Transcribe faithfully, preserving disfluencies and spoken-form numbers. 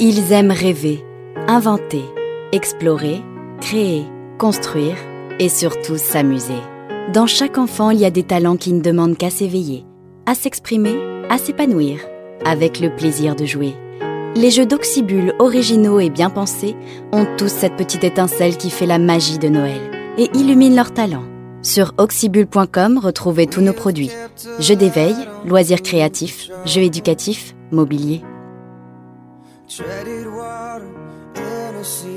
Ils aiment rêver, inventer, explorer, créer, construire et surtout s'amuser. Dans chaque enfant, il y a des talents qui ne demandent qu'à s'éveiller, à s'exprimer, à s'épanouir, avec le plaisir de jouer. Les jeux d'Oxybul, originaux et bien pensés, ont tous cette petite étincelle qui fait la magie de Noël et illumine leur talent. Sur oxybul point com, retrouvez tous nos produits. Jeux d'éveil, loisirs créatifs, jeux éducatifs, mobilier. Treaded water in a sea